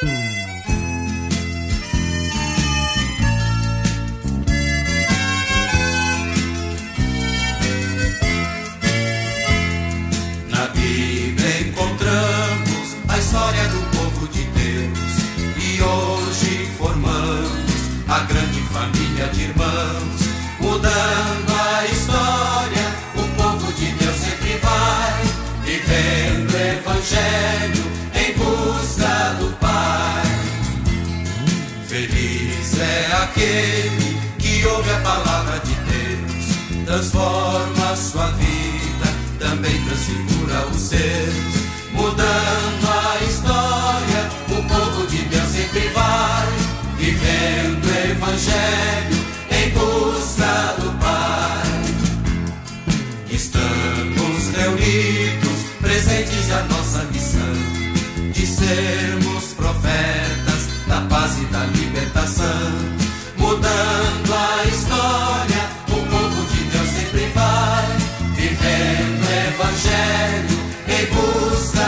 Na Bíblia encontramos a história do povo de Deus e hoje formamos a grande família de irmãos. Mudando a história, o povo de Deus sempre vai vivendo o Evangelho em busca do Pai. Feliz é aquele que ouve a palavra de Deus, transforma a sua vida, também transfigura os seus. Mudando a história, o povo de Deus sempre vai vivendo o Evangelho em busca do Pai. Estamos reunidos, presentes à nossa missão de sermos profetas da paz e da libertação. Mudando a história, o povo de Deus sempre vai vivendo o Evangelho em busca